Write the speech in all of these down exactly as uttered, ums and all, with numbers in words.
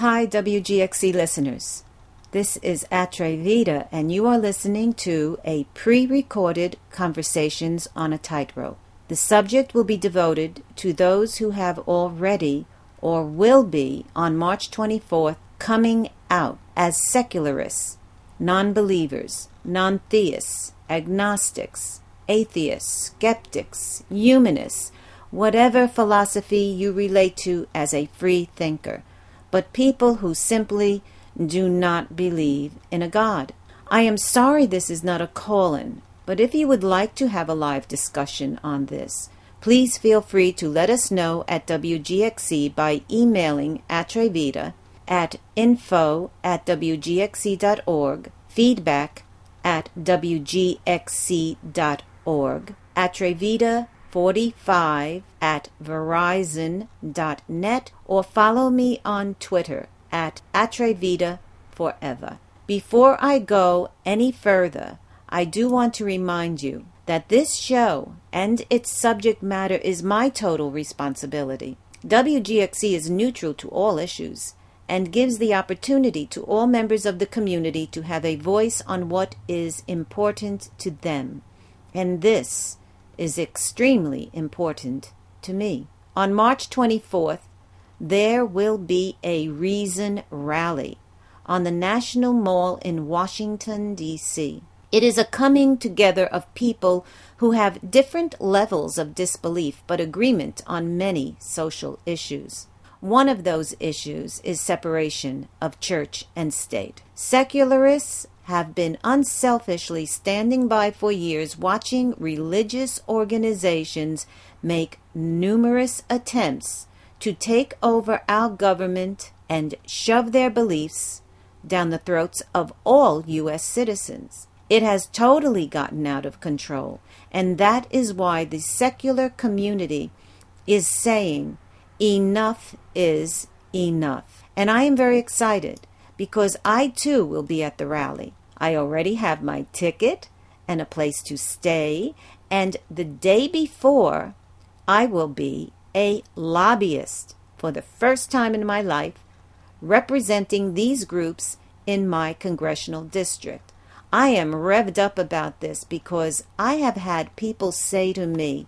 Hi, W G X C listeners. This is Atrevida, and you are listening to a pre-recorded Conversations on a Tightrope. The subject will be devoted to those who have already or will be on March twenty-fourth coming out as secularists, non-believers, non-theists, agnostics, atheists, skeptics, humanists, whatever philosophy you relate to as a free thinker, but people who simply do not believe in a God. I am sorry this is not a call-in, but if you would like to have a live discussion on this, please feel free to let us know at W G X C by emailing Atrevida at info at w g x c dot org, feedback at w g x c dot org, Atrevida forty-five at verizon dot net, or follow me on Twitter at Atrevida Forever. Before I go any further, I do want to remind you that this show and its subject matter is my total responsibility. W G X C is neutral to all issues and gives the opportunity to all members of the community to have a voice on what is important to them. And this is extremely important to me. On March twenty-fourth, there will be a Reason rally on the National Mall in Washington, D C It is a coming together of people who have different levels of disbelief but agreement on many social issues. One of those issues is separation of church and state. Secularists have been unselfishly standing by for years watching religious organizations make numerous attempts to take over our government and shove their beliefs down the throats of all U S citizens. It has totally gotten out of control, and that is why the secular community is saying enough is enough. And I am very excited because I too will be at the rally. I already have my ticket and a place to stay, and the day before I will be a lobbyist for the first time in my life representing these groups in my congressional district. I am revved up about this because I have had people say to me,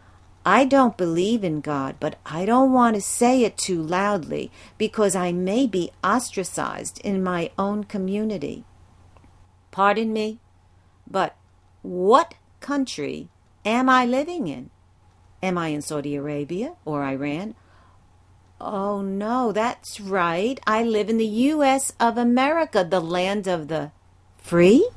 I don't believe in God, but I don't want to say it too loudly because I may be ostracized in my own community. Pardon me, but what country am I living in? Am I in Saudi Arabia or Iran? Oh no, that's right. I live in the U S of America, the land of the free?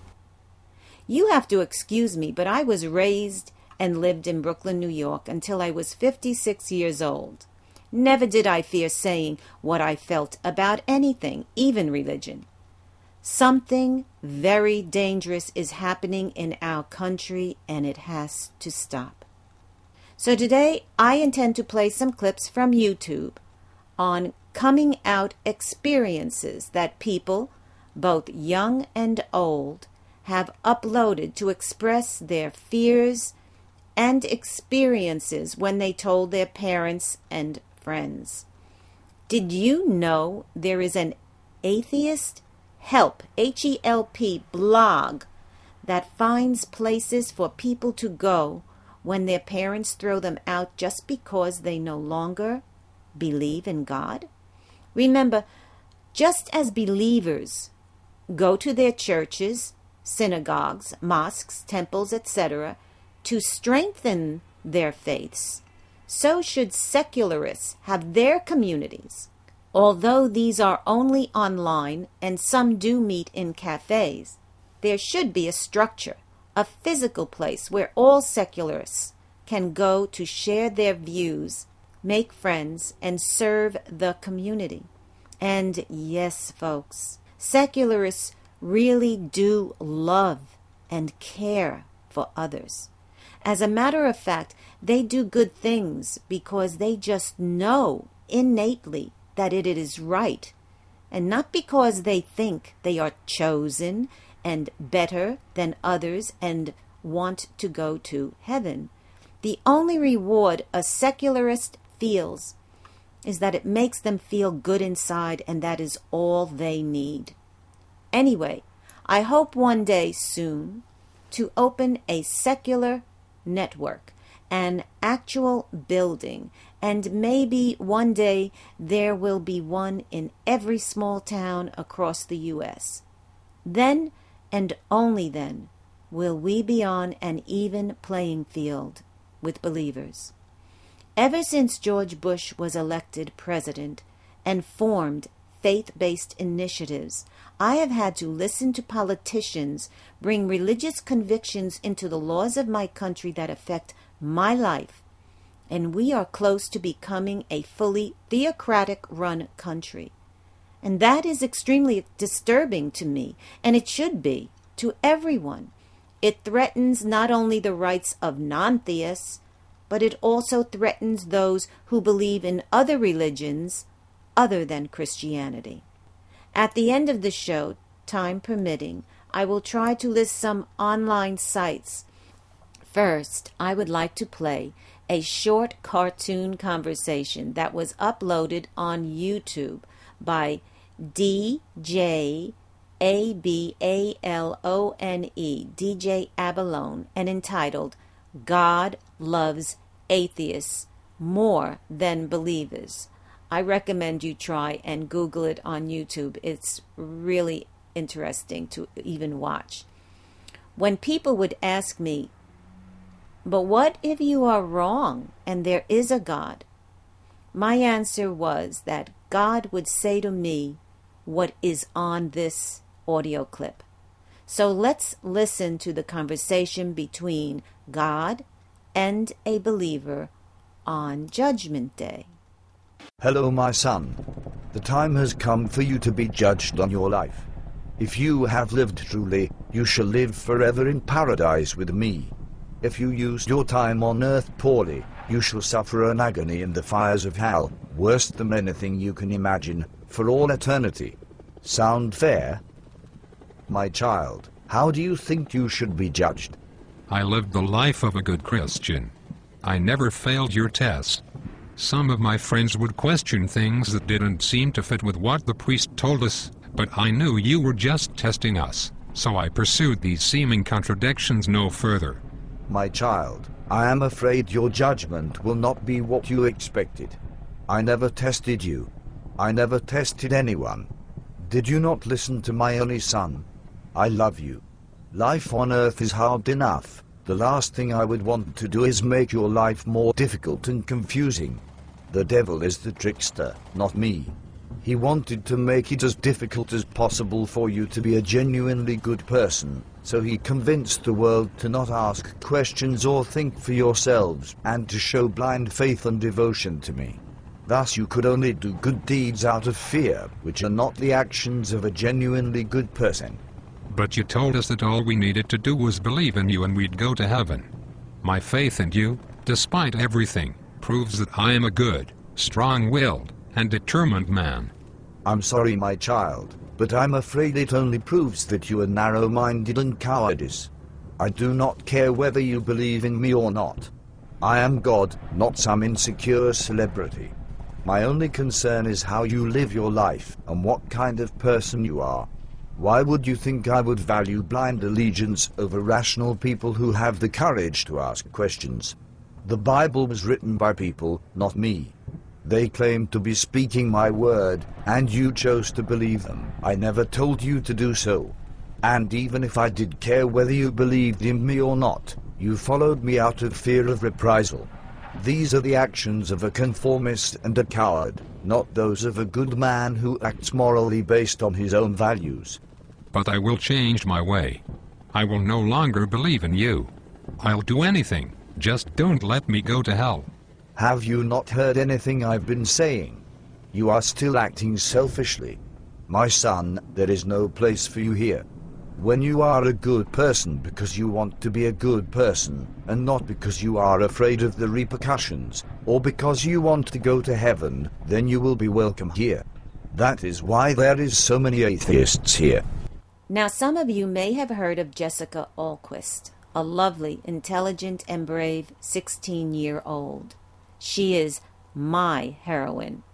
You have to excuse me, but I was raised and lived in Brooklyn, New York until I was fifty-six years old. Never did I fear saying what I felt about anything, even religion. Something very dangerous is happening in our country, and it has to stop. So today, I intend to play some clips from YouTube on coming out experiences that people, both young and old, have uploaded to express their fears and experiences when they told their parents and friends. Did you know there is an atheist help, H E L P, blog that finds places for people to go when their parents throw them out just because they no longer believe in God? Remember, just as believers go to their churches, synagogues, mosques, temples, et cetera, to strengthen their faiths, so should secularists have their communities. Although these are only online and some do meet in cafes, there should be a structure, a physical place where all secularists can go to share their views, make friends, and serve the community. And yes, folks, secularists really do love and care for others. As a matter of fact, they do good things because they just know innately that it is right, and not because they think they are chosen and better than others and want to go to heaven. The only reward a secularist feels is that it makes them feel good inside, and that is all they need. Anyway, I hope one day soon to open a secular network, an actual building, and maybe one day there will be one in every small town across the U S Then, and only then, will we be on an even playing field with believers. Ever since George Bush was elected president and formed faith-based initiatives, I have had to listen to politicians bring religious convictions into the laws of my country that affect my life, and we are close to becoming a fully theocratic-run country. And that is extremely disturbing to me, and it should be to everyone. It threatens not only the rights of non-theists, but it also threatens those who believe in other religions other than Christianity. At the end of the show, time permitting, I will try to list some online sites. First, I would like to play a short cartoon conversation that was uploaded on YouTube by D J A B A L O N E, D J Abalone, and entitled God Loves Atheists More Than Believers. I recommend you try and Google it on YouTube. It's really interesting to even watch. When people would ask me, but what if you are wrong and there is a God? My answer was that God would say to me what is on this audio clip. So let's listen to the conversation between God and a believer on Judgment Day. Hello, my son. The time has come for you to be judged on your life. If you have lived truly, you shall live forever in paradise with me. If you used your time on earth poorly, you shall suffer an agony in the fires of hell, worse than anything you can imagine, for all eternity. Sound fair? My child, how do you think you should be judged? I lived the life of a good Christian. I never failed your test. Some of my friends would question things that didn't seem to fit with what the priest told us, but I knew you were just testing us, so I pursued these seeming contradictions no further. My child, I am afraid your judgment will not be what you expected. I never tested you. I never tested anyone. Did you not listen to my only son? I love you. Life on earth is hard enough. The last thing I would want to do is make your life more difficult and confusing. The devil is the trickster, not me. He wanted to make it as difficult as possible for you to be a genuinely good person, so he convinced the world to not ask questions or think for yourselves, and to show blind faith and devotion to me. Thus you could only do good deeds out of fear, which are not the actions of a genuinely good person. But you told us that all we needed to do was believe in you and we'd go to heaven. My faith in you, despite everything, proves that I am a good, strong-willed, and determined man. I'm sorry, my child, but I'm afraid it only proves that you are narrow-minded and cowardice. I do not care whether you believe in me or not. I am God, not some insecure celebrity. My only concern is how you live your life and what kind of person you are. Why would you think I would value blind allegiance over rational people who have the courage to ask questions? The Bible was written by people, not me. They claimed to be speaking my word, and you chose to believe them. I never told you to do so. And even if I did care whether you believed in me or not, you followed me out of fear of reprisal. These are the actions of a conformist and a coward, not those of a good man who acts morally based on his own values. But I will change my way. I will no longer believe in you. I'll do anything, just don't let me go to hell. Have you not heard anything I've been saying? You are still acting selfishly. My son, there is no place for you here. When you are a good person because you want to be a good person, and not because you are afraid of the repercussions, or because you want to go to heaven, then you will be welcome here. That is why there is so many atheists here. Now, some of you may have heard of Jessica Alquist, a lovely, intelligent, and brave sixteen-year-old. She is my heroine.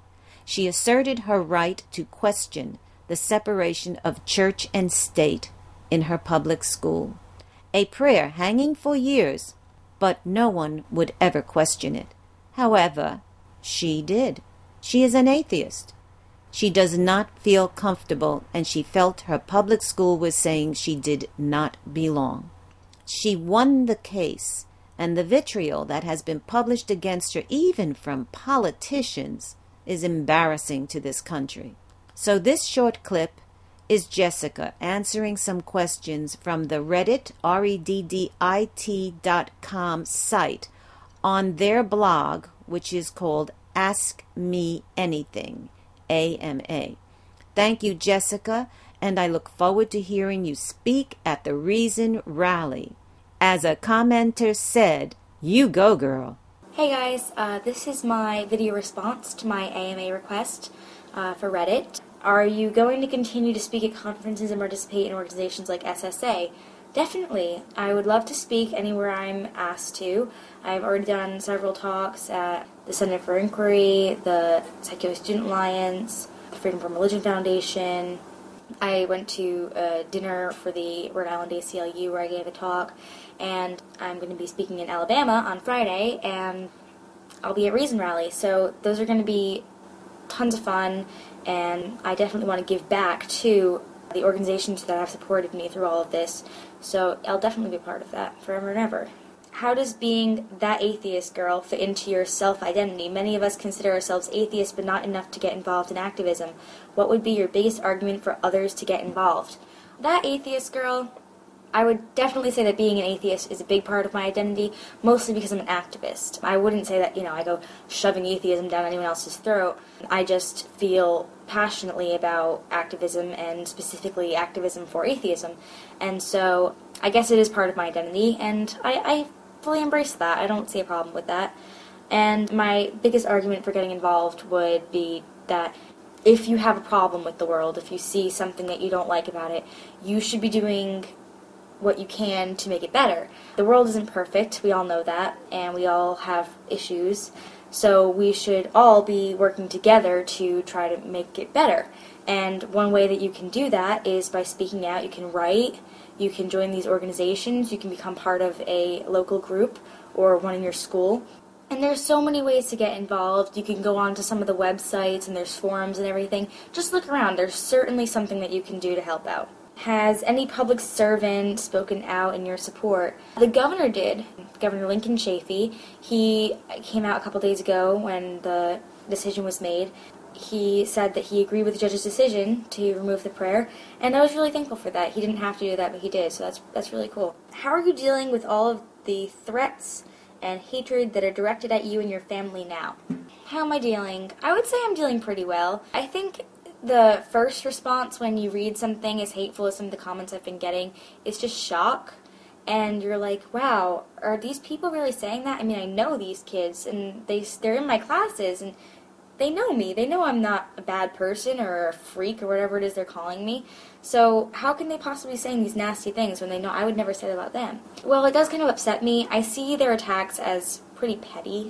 She asserted her right to question the separation of church and state in her public school. A prayer hanging for years, but no one would ever question it. However, she did. She is an atheist. She does not feel comfortable, and she felt her public school was saying she did not belong. She won the case, and the vitriol that has been published against her, even from politicians, is embarrassing to this country. So this short clip is Jessica answering some questions from the Reddit, R E D D I T dot com site on their blog, which is called Ask Me Anything, A M A. Thank you, Jessica, and I look forward to hearing you speak at the Reason Rally. As a commenter said, you go, girl. Hey guys, uh, this is my video response to my A M A request uh, for Reddit. Are you going to continue to speak at conferences and participate in organizations like S S A? Definitely. I would love to speak anywhere I'm asked to. I've already done several talks at the Center for Inquiry, the Secular Student Alliance, the Freedom from Religion Foundation. I went to a dinner for the Rhode Island A C L U where I gave a talk, and I'm going to be speaking in Alabama on Friday, and I'll be at Reason Rally. So those are going to be tons of fun, and I definitely want to give back to the organizations that have supported me through all of this. So I'll definitely be part of that forever and ever. How does being that atheist girl fit into your self-identity? Many of us consider ourselves atheists, but not enough to get involved in activism. What would be your biggest argument for others to get involved? That atheist girl, I would definitely say that being an atheist is a big part of my identity, mostly because I'm an activist. I wouldn't say that, you know, I go shoving atheism down anyone else's throat. I just feel passionately about activism, and specifically activism for atheism. And so I guess it is part of my identity, and I, I fully embrace that. I don't see a problem with that. And my biggest argument for getting involved would be that if you have a problem with the world, if you see something that you don't like about it, you should be doing what you can to make it better. The world isn't perfect, we all know that, and we all have issues, so we should all be working together to try to make it better. And one way that you can do that is by speaking out. You can write, you can join these organizations, you can become part of a local group or one in your school. And there's so many ways to get involved. You can go on to some of the websites, and there's forums and everything. Just look around. There's certainly something that you can do to help out. Has any public servant spoken out in your support? The governor did. Governor Lincoln Chafee. He came out a couple days ago when the decision was made. He said that he agreed with the judge's decision to remove the prayer, and I was really thankful for that. He didn't have to do that, but he did, so that's that's really cool. How are you dealing with all of the threats and hatred that are directed at you and your family now? How am I dealing? I would say I'm dealing pretty well. I think the first response when you read something as hateful as some of the comments I've been getting is just shock. And you're like, wow, are these people really saying that? I mean, I know these kids, and they, they're in my classes, and they know me. They know I'm not a bad person or a freak or whatever it is they're calling me. So how can they possibly be saying these nasty things when they know I would never say that about them? Well, it does kind of upset me. I see their attacks as pretty petty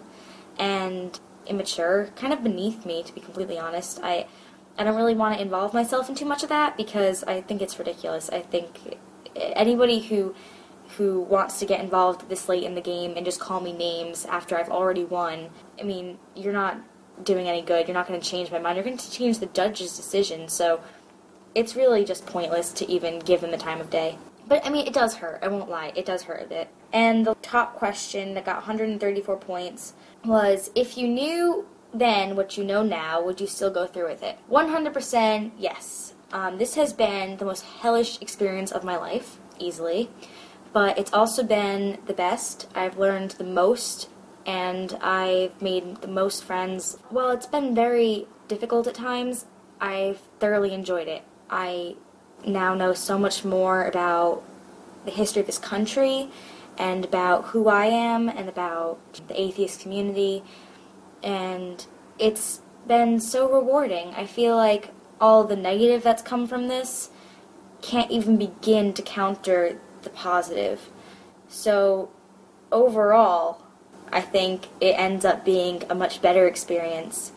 and immature, kind of beneath me, to be completely honest. I... I don't really want to involve myself in too much of that because I think it's ridiculous. I think anybody who who wants to get involved this late in the game and just call me names after I've already won, I mean, you're not doing any good. You're not going to change my mind. You're going to change the judge's decision. So it's really just pointless to even give them the time of day. But, I mean, it does hurt. I won't lie. It does hurt a bit. And the top question that got one hundred thirty-four points was, if you knew then what you know now, would you still go through with it? one hundred percent yes. Um, this has been the most hellish experience of my life, easily, but it's also been the best. I've learned the most, and I've made the most friends. While it's been very difficult at times, I've thoroughly enjoyed it. I now know so much more about the history of this country, and about who I am, and about the atheist community, and it's been so rewarding. I feel like all the negative that's come from this can't even begin to counter the positive. So overall, I think it ends up being a much better experience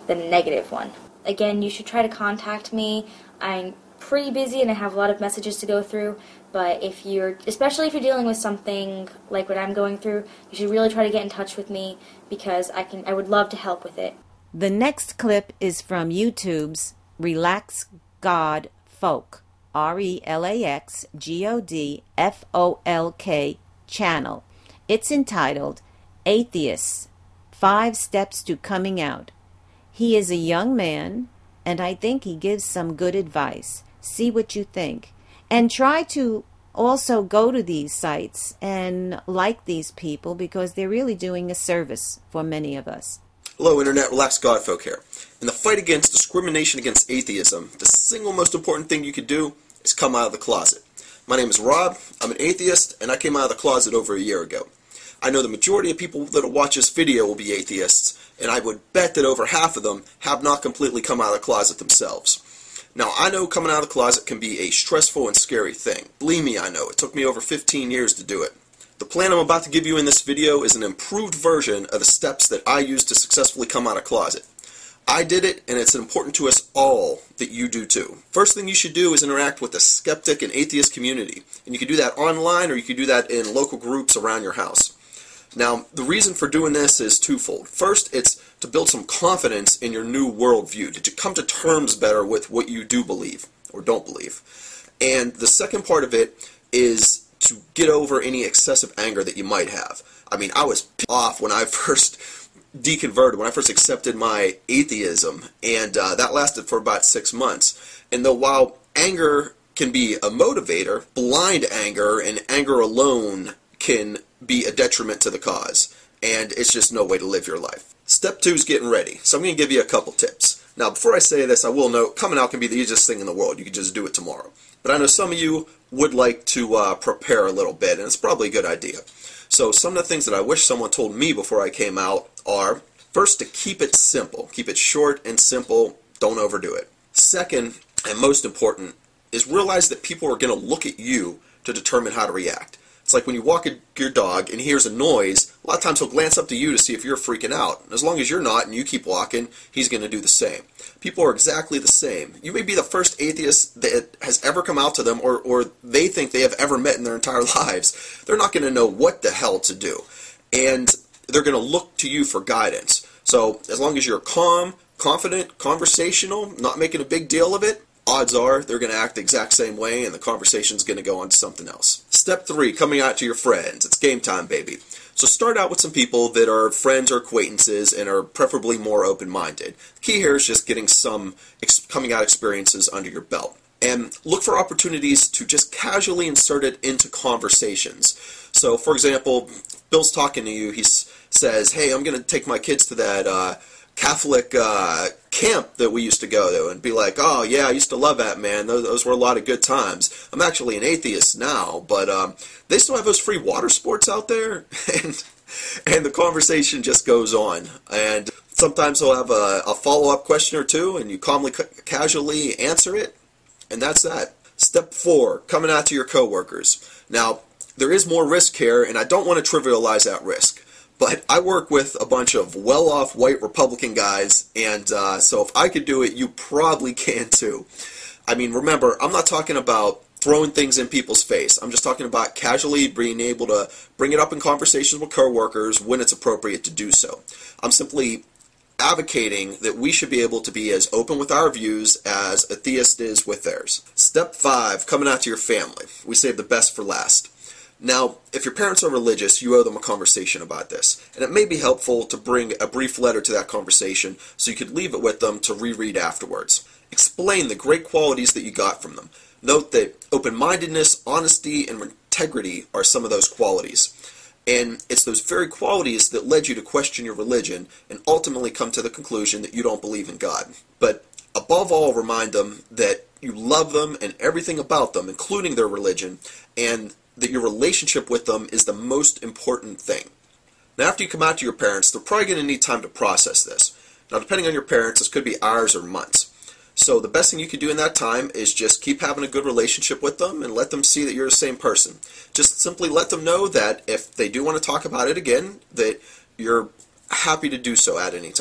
than a negative one. Again, you should try to contact me. I'm pretty busy and I have a lot of messages to go through, but if you're, especially if you're dealing with something like what I'm going through, you should really try to get in touch with me because I can, I would love to help with it. The next clip is from YouTube's Relax God Folk, R E L A X G O D F O L K channel. It's entitled Atheists, Five Steps to Coming Out. He is a young man, and I think he gives some good advice. See what you think. And try to also go to these sites and like these people because they're really doing a service for many of us. Hello, Internet. Relax Godfolk here. In the fight against discrimination against atheism, the single most important thing you could do is come out of the closet. My name is Rob. I'm an atheist, and I came out of the closet over a year ago. I know the majority of people that will watch this video will be atheists, and I would bet that over half of them have not completely come out of the closet themselves. Now, I know coming out of the closet can be a stressful and scary thing. Believe me, I know. It took me over fifteen years to do it. The plan I'm about to give you in this video is an improved version of the steps that I used to successfully come out of the closet. I did it, and it's important to us all that you do too. First thing you should do is interact with the skeptic and atheist community. And you can do that online, or you can do that in local groups around your house. Now, the reason for doing this is twofold. First, it's to build some confidence in your new worldview, to come to terms better with what you do believe, or don't believe. And the second part of it is to get over any excessive anger that you might have. I mean, I was pissed off when I first deconverted, when I first accepted my atheism, and uh, that lasted for about six months. And though while anger can be a motivator, blind anger and anger alone can be a detriment to the cause, and it's just no way to live your life. Step two is getting ready. So I'm going to give you a couple tips. Now, before I say this, I will note, coming out can be the easiest thing in the world. You can just do it tomorrow. But I know some of you would like to uh, prepare a little bit, and it's probably a good idea. So some of the things that I wish someone told me before I came out are, first, to keep it simple. Keep it short and simple. Don't overdo it. Second, and most important, is realize that people are going to look at you to determine how to react. It's like when you walk your dog and he hears a noise, a lot of times he'll glance up to you to see if you're freaking out. And as long as you're not and you keep walking, he's going to do the same. People are exactly the same. You may be the first atheist that has ever come out to them, or, or they think they have ever met in their entire lives. They're not going to know what the hell to do. And they're going to look to you for guidance. So as long as you're calm, confident, conversational, not making a big deal of it, odds are they're going to act the exact same way, and the conversation's going to go on to something else. Step three, coming out to your friends. It's game time, baby. So start out with some people that are friends or acquaintances and are preferably more open-minded. The key here is just getting some ex- coming out experiences under your belt. And look for opportunities to just casually insert it into conversations. So, for example, Bill's talking to you. He s- says, hey, I'm going to take my kids to that uh, Catholic uh, camp that we used to go to, and be like, oh yeah, I used to love that, man. Those, those were a lot of good times. I'm actually an atheist now, but um, they still have those free water sports out there, and and the conversation just goes on. And sometimes they'll have a, a follow-up question or two, and you calmly, ca- casually answer it, and that's that. Step four, coming out to your coworkers. Now, there is more risk here, and I don't want to trivialize that risk. But I work with a bunch of well-off white Republican guys, and uh, so if I could do it, you probably can too. I mean, remember, I'm not talking about throwing things in people's face. I'm just talking about casually being able to bring it up in conversations with coworkers when it's appropriate to do so. I'm simply advocating that we should be able to be as open with our views as a theist is with theirs. Step five, coming out to your family. We save the best for last. Now, if your parents are religious, you owe them a conversation about this. And it may be helpful to bring a brief letter to that conversation so you could leave it with them to reread afterwards. Explain the great qualities that you got from them. Note that open-mindedness, honesty, and integrity are some of those qualities. And it's those very qualities that led you to question your religion and ultimately come to the conclusion that you don't believe in God. But above all, remind them that you love them and everything about them, including their religion, and that your relationship with them is the most important thing. Now, after you come out to your parents, they're probably going to need time to process this. Now, depending on your parents, this could be hours or months. So the best thing you can do in that time is just keep having a good relationship with them and let them see that you're the same person. Just simply let them know that if they do want to talk about it again, that you're happy to do so at any time.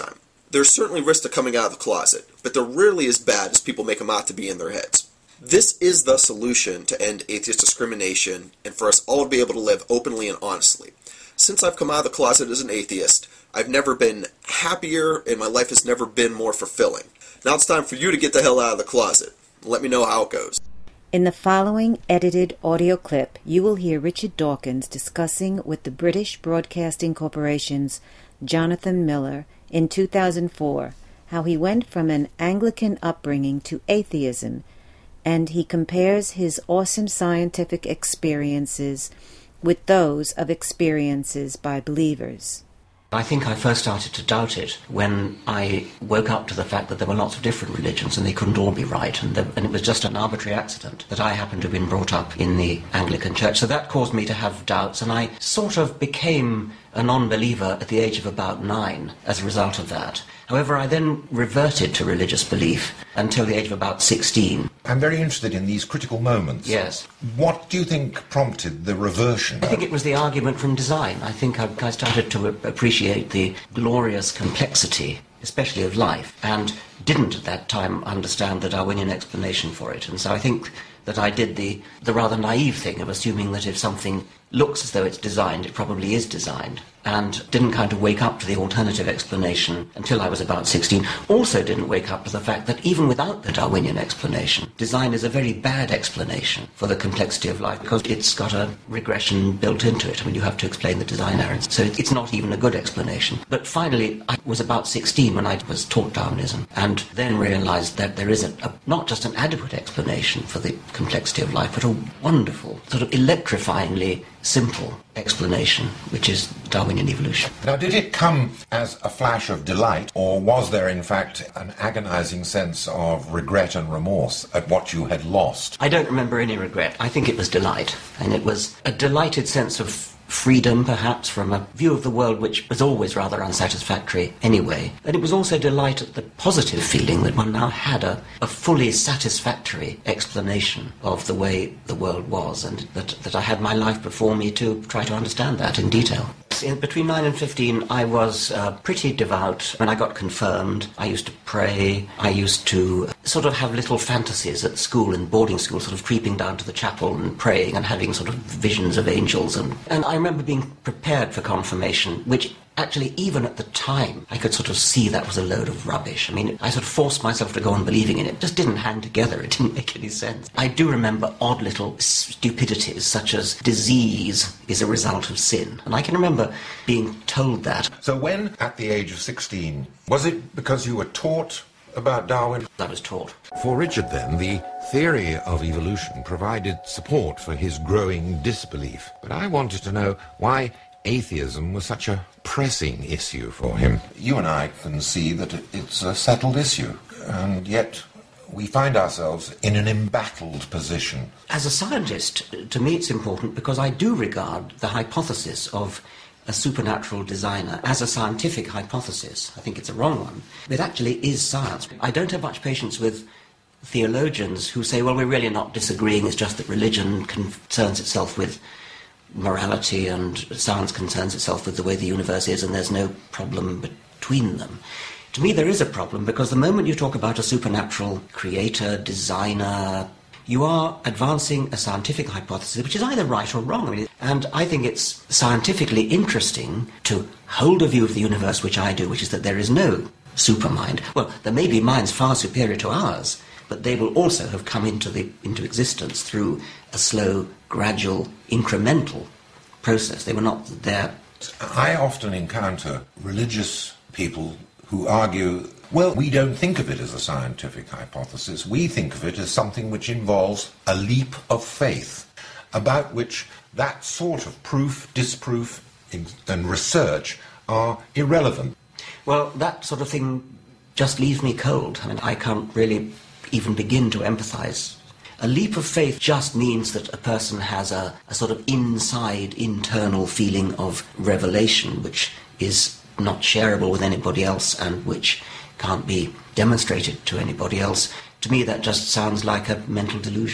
There's certainly risk to coming out of the closet, but they're rarely as bad as people make them out to be in their heads. This is the solution to end atheist discrimination and for us all to be able to live openly and honestly. Since I've come out of the closet as an atheist, I've never been happier and my life has never been more fulfilling. Now it's time for you to get the hell out of the closet. Let me know how it goes. In the following edited audio clip, you will hear Richard Dawkins discussing with the British Broadcasting Corporation's Jonathan Miller in two thousand four how he went from an Anglican upbringing to atheism, and he compares his awesome scientific experiences with those of experiences by believers. I think I first started to doubt it when I woke up to the fact that there were lots of different religions and they couldn't all be right, and, the, and it was just an arbitrary accident that I happened to have been brought up in the Anglican Church. So that caused me to have doubts, and I sort of became a non-believer at the age of about nine as a result of that. However, I then reverted to religious belief until the age of about sixteen. I'm very interested in these critical moments. Yes. What do you think prompted the reversion? I think it was the argument from design. I think I, I started to appreciate the glorious complexity, especially of life, and didn't at that time understand the Darwinian explanation for it. And so I think that I did the, the rather naive thing of assuming that if something looks as though it's designed, it probably is designed, and didn't kind of wake up to the alternative explanation until I was about sixteen. Also didn't wake up to the fact that even without the Darwinian explanation, design is a very bad explanation for the complexity of life because it's got a regression built into it. I mean, you have to explain the design errors, so it's not even a good explanation. But finally, I was about sixteen when I was taught Darwinism, and then realized that there is a, a, not just an adequate explanation for the complexity of life, but a wonderful, sort of electrifyingly simple explanation, which is Darwinian evolution. Now, did it come as a flash of delight, or was there, in fact, an agonizing sense of regret and remorse at what you had lost? I don't remember any regret. I think it was delight, and it was a delighted sense of freedom, perhaps, from a view of the world which was always rather unsatisfactory anyway. And it was also delight at the positive feeling that one now had a, a fully satisfactory explanation of the way the world was, and that, that I had my life before me to try to understand that in detail. In, between nine and fifteen, I was uh, pretty devout. When I got confirmed, I used to pray. I used to sort of have little fantasies at school, in boarding school, sort of creeping down to the chapel and praying and having sort of visions of angels. And, and I remember being prepared for confirmation, which actually, even at the time, I could sort of see that was a load of rubbish. I mean, I sort of forced myself to go on believing in it. It just didn't hang together. It didn't make any sense. I do remember odd little stupidities, such as disease is a result of sin. And I can remember being told that. So when, at the age of sixteen, was it because you were taught about Darwin? I was taught. For Richard, then, the theory of evolution provided support for his growing disbelief. But I wanted to know why atheism was such a pressing issue for him. You and I can see that it's a settled issue, and yet we find ourselves in an embattled position. As a scientist, to me it's important because I do regard the hypothesis of a supernatural designer as a scientific hypothesis. I think it's a wrong one. It actually is science. I don't have much patience with theologians who say, well, we're really not disagreeing, it's just that religion concerns itself with morality and science concerns itself with the way the universe is, and there's no problem between them. To me, there is a problem, because the moment you talk about a supernatural creator, designer, you are advancing a scientific hypothesis which is either right or wrong. I mean, and I think it's scientifically interesting to hold a view of the universe, which I do, which is that there is no supermind. Well, there may be minds far superior to ours, but they will also have come into the into existence through a slow, gradual, incremental process. They were not there. I often encounter religious people who argue, well, we don't think of it as a scientific hypothesis. We think of it as something which involves a leap of faith, about which that sort of proof, disproof, and research are irrelevant. Well, that sort of thing just leaves me cold. I mean, I can't really even begin to empathize. A leap of faith just means that a person has a, a sort of inside, internal feeling of revelation, which is not shareable with anybody else and which can't be demonstrated to anybody else. To me, that just sounds like a mental delusion.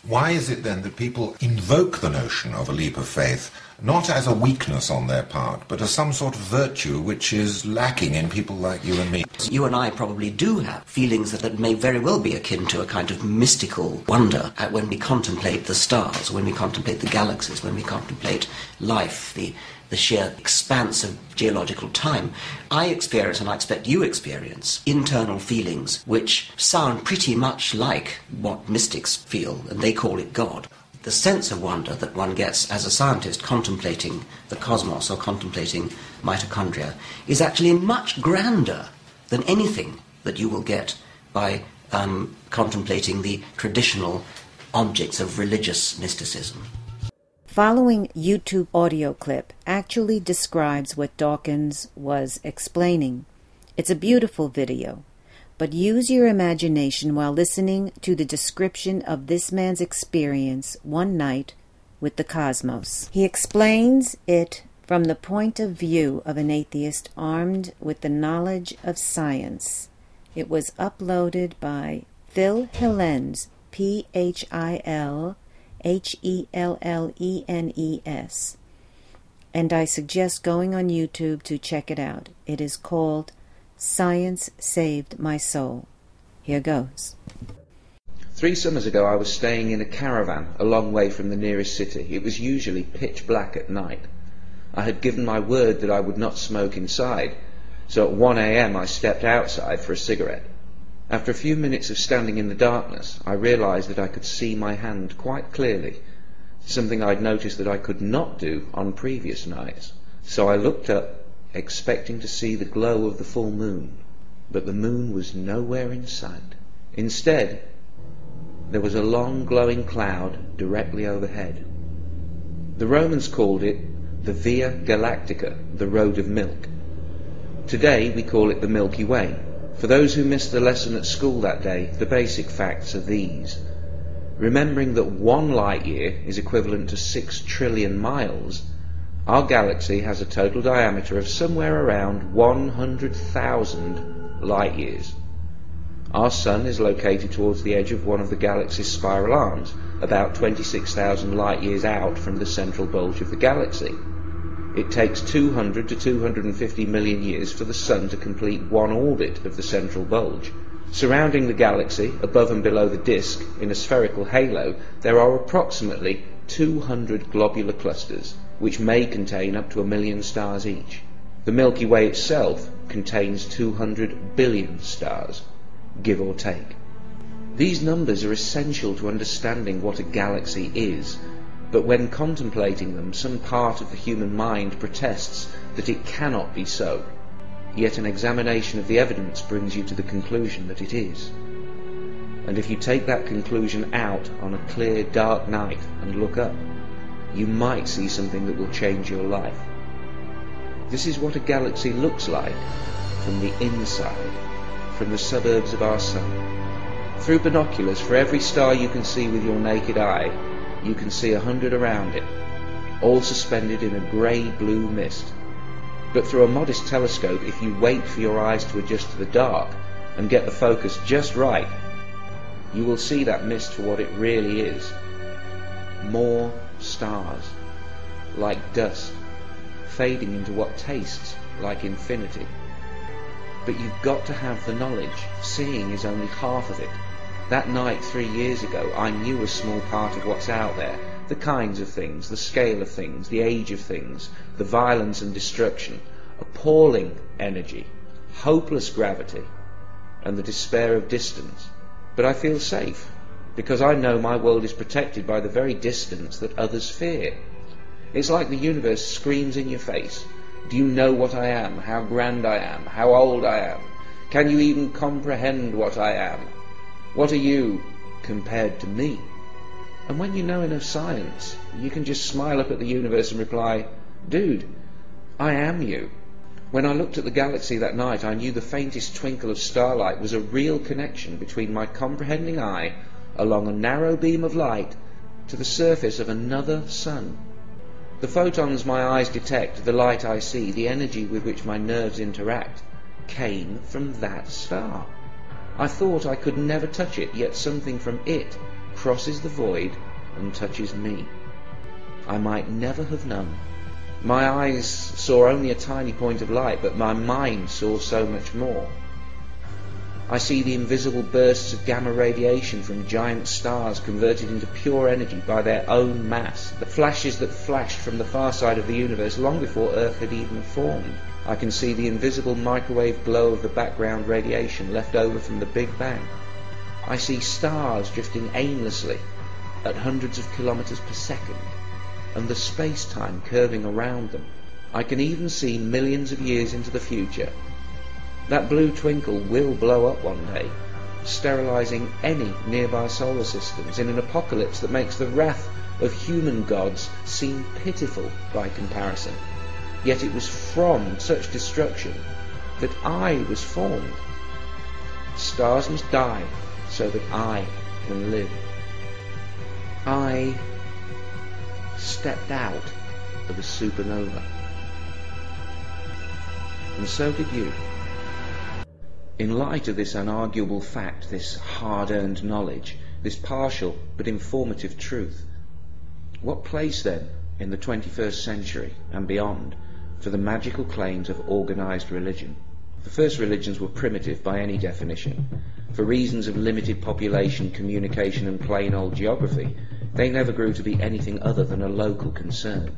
Why is it then that people invoke the notion of a leap of faith, not as a weakness on their part, but as some sort of virtue which is lacking in people like you and me? You and I probably do have feelings that, that may very well be akin to a kind of mystical wonder at when we contemplate the stars, when we contemplate the galaxies, when we contemplate life, the the sheer expanse of geological time. I experience, and I expect you experience, internal feelings which sound pretty much like what mystics feel, and they call it God. The sense of wonder that one gets as a scientist contemplating the cosmos or contemplating mitochondria is actually much grander than anything that you will get by um, contemplating the traditional objects of religious mysticism. Following YouTube audio clip actually describes what Dawkins was explaining. It's a beautiful video, but use your imagination while listening to the description of this man's experience one night with the cosmos. He explains it from the point of view of an atheist armed with the knowledge of science. It was uploaded by Phil Hellenes, P H I L H E L L E N E S. And I suggest going on YouTube to check it out. It is called Science Saved My Soul. Here goes. Three summers ago I was staying in a caravan a long way from the nearest city. It was usually pitch black at night. I had given my word that I would not smoke inside, so at one a.m. I stepped outside for a cigarette. After a few minutes of standing in the darkness, I realized that I could see my hand quite clearly, something I'd noticed that I could not do on previous nights. So I looked up, expecting to see the glow of the full moon, but the moon was nowhere in sight. Instead, there was a long glowing cloud directly overhead. The Romans called it the Via Galactica, the Road of Milk. Today we call it the Milky Way. For those who missed the lesson at school that day, the basic facts are these. Remembering that one light year is equivalent to six trillion miles, our galaxy has a total diameter of somewhere around one hundred thousand light years. Our sun is located towards the edge of one of the galaxy's spiral arms, about twenty-six thousand light years out from the central bulge of the galaxy. It takes two hundred to two hundred fifty million years for the Sun to complete one orbit of the central bulge. Surrounding the galaxy, above and below the disk, in a spherical halo, there are approximately two hundred globular clusters, which may contain up to a million stars each. The Milky Way itself contains two hundred billion stars, give or take. These numbers are essential to understanding what a galaxy is, but when contemplating them, some part of the human mind protests that it cannot be so. Yet an examination of the evidence brings you to the conclusion that it is. And if you take that conclusion out on a clear, dark night and look up, you might see something that will change your life. This is what a galaxy looks like from the inside, from the suburbs of our sun. Through binoculars, for every star you can see with your naked eye, you can see a hundred around it, all suspended in a grey-blue mist. But through a modest telescope, if you wait for your eyes to adjust to the dark and get the focus just right, you will see that mist for what it really is. More stars, like dust, fading into what tastes like infinity. But you've got to have the knowledge. Seeing is only half of it. That night three years ago, I knew a small part of what's out there, the kinds of things, the scale of things, the age of things, the violence and destruction, appalling energy, hopeless gravity, and the despair of distance. But I feel safe, because I know my world is protected by the very distance that others fear. It's like the universe screams in your face. Do you know what I am, how grand I am, how old I am? Can you even comprehend what I am? What are you compared to me? And when you know enough science, you can just smile up at the universe and reply, dude, I am you. When I looked at the galaxy that night, I knew the faintest twinkle of starlight was a real connection between my comprehending eye along a narrow beam of light to the surface of another sun. The photons my eyes detect, the light I see, the energy with which my nerves interact, came from that star. I thought I could never touch it, yet something from it crosses the void and touches me. I might never have known. My eyes saw only a tiny point of light, but my mind saw so much more. I see the invisible bursts of gamma radiation from giant stars converted into pure energy by their own mass, the flashes that flashed from the far side of the universe long before Earth had even formed. I can see the invisible microwave glow of the background radiation left over from the Big Bang. I see stars drifting aimlessly at hundreds of kilometers per second, and the space-time curving around them. I can even see millions of years into the future. That blue twinkle will blow up one day, sterilizing any nearby solar systems in an apocalypse that makes the wrath of human gods seem pitiful by comparison. Yet it was from such destruction that I was formed. Stars must die so that I can live. I stepped out of a supernova. And so did you. In light of this unarguable fact, this hard-earned knowledge, this partial but informative truth, what place then in the twenty-first century and beyond for the magical claims of organized religion? The first religions were primitive by any definition. For reasons of limited population, communication and plain old geography, they never grew to be anything other than a local concern.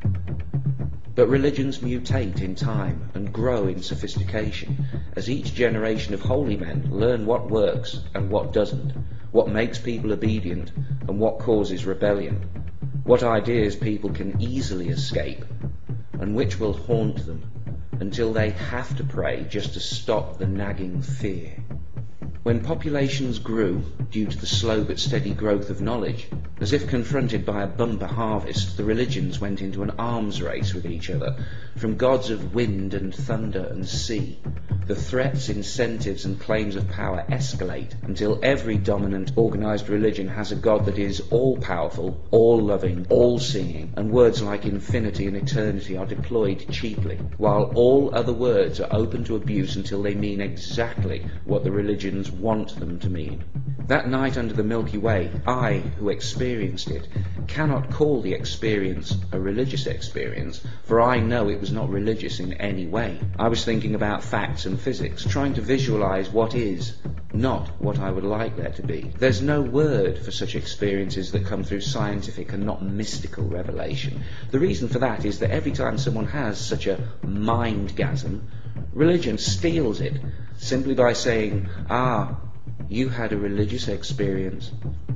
But religions mutate in time and grow in sophistication as each generation of holy men learn what works and what doesn't, what makes people obedient and what causes rebellion, what ideas people can easily escape and which will haunt them until they have to pray just to stop the nagging fear. When populations grew, due to the slow but steady growth of knowledge, as if confronted by a bumper harvest, the religions went into an arms race with each other, from gods of wind and thunder and sea. The threats, incentives and claims of power escalate until every dominant organized religion has a god that is all-powerful, all-loving, all-seeing, and words like infinity and eternity are deployed cheaply, while all other words are open to abuse until they mean exactly what the religions want them to mean. That night under the Milky Way, I, who experienced it, cannot call the experience a religious experience, for I know it was not religious in any way. I was thinking about facts and physics, trying to visualize what is, not what I would like there to be. There's no word for such experiences that come through scientific and not mystical revelation. The reason for that is that every time someone has such a mindgasm, religion steals it, simply by saying, ah, you had a religious experience.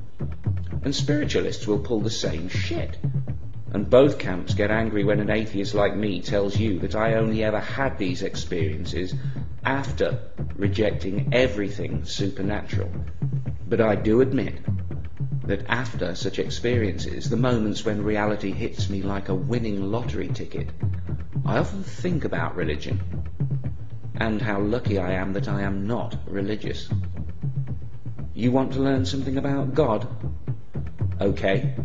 And spiritualists will pull the same shit. And both camps get angry when an atheist like me tells you that I only ever had these experiences after rejecting everything supernatural. But I do admit that after such experiences, the moments when reality hits me like a winning lottery ticket, I often think about religion and how lucky I am that I am not religious. You want to learn something about God? Okay.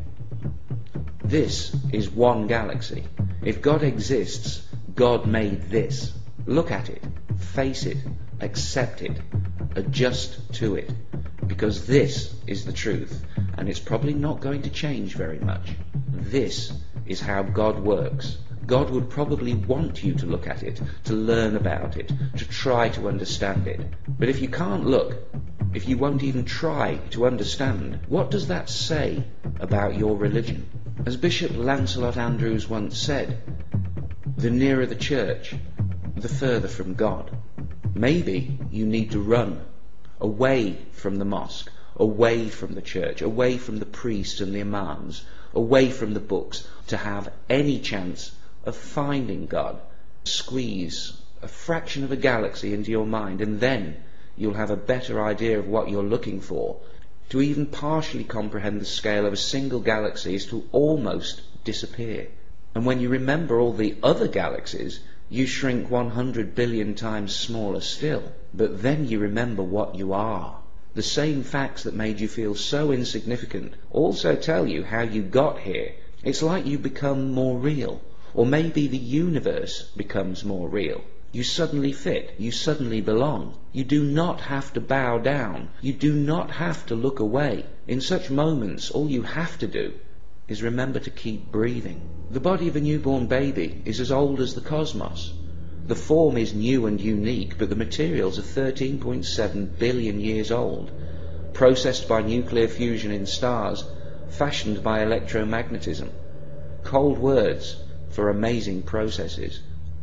This is one galaxy. If God exists, God made this. Look at it, face it, accept it, adjust to it, because this is the truth, and it's probably not going to change very much. This is how God works. God would probably want you to look at it, to learn about it, to try to understand it. But if you can't look, if you won't even try to understand, what does that say about your religion? As Bishop Lancelot Andrewes once said, the nearer the church, the further from God. Maybe you need to run away from the mosque, away from the church, away from the priests and the imams, away from the books, to have any chance of finding God. Squeeze a fraction of a galaxy into your mind, and then you'll have a better idea of what you're looking for. To even partially comprehend the scale of a single galaxy is to almost disappear. And when you remember all the other galaxies, you shrink one hundred billion times smaller still. But then you remember what you are. The same facts that made you feel so insignificant also tell you how you got here. It's like you become more real. Or maybe the universe becomes more real. You suddenly fit. You suddenly belong. You do not have to bow down. You do not have to look away. In such moments, all you have to do is remember to keep breathing. The body of a newborn baby is as old as the cosmos. The form is new and unique, but the materials are thirteen point seven billion years old, processed by nuclear fusion in stars, fashioned by electromagnetism. Cold words for amazing processes.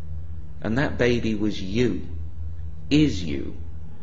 And that baby was you, is you.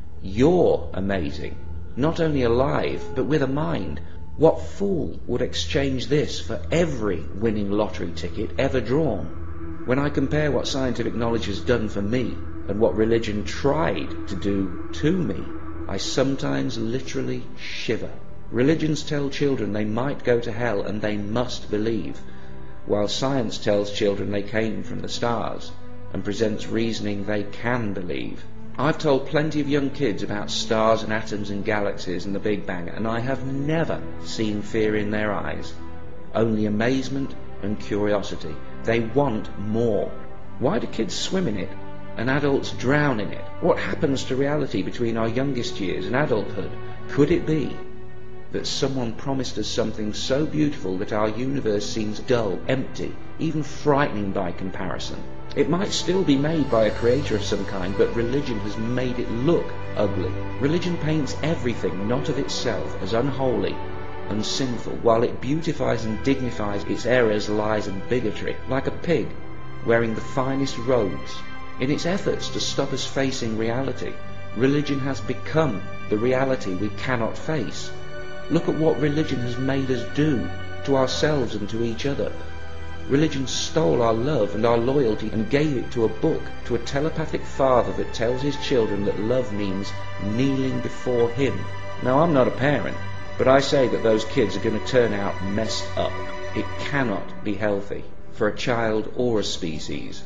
You're amazing, not only alive, but with a mind. What fool would exchange this for every winning lottery ticket ever drawn? When I compare what scientific knowledge has done for me and what religion tried to do to me, I sometimes literally shiver. Religions tell children they might go to hell and they must believe, while science tells children they came from the stars and presents reasoning they can believe. I've told plenty of young kids about stars and atoms and galaxies and the Big Bang, and I have never seen fear in their eyes, only amazement and curiosity. They want more. Why do kids swim in it and adults drown in it? What happens to reality between our youngest years and adulthood? Could it be that someone promised us something so beautiful that our universe seems dull, empty, even frightening by comparison? It might still be made by a creator of some kind, but religion has made it look ugly. Religion paints everything not of itself as unholy and sinful, while it beautifies and dignifies its errors, lies and bigotry, like a pig wearing the finest robes. In its efforts to stop us facing reality, religion has become the reality we cannot face. Look at what religion has made us do to ourselves and to each other. Religion stole our love and our loyalty and gave it to a book, to a telepathic father that tells his children that love means kneeling before him. Now, I'm not a parent, but I say that those kids are going to turn out messed up. It cannot be healthy for a child or a species.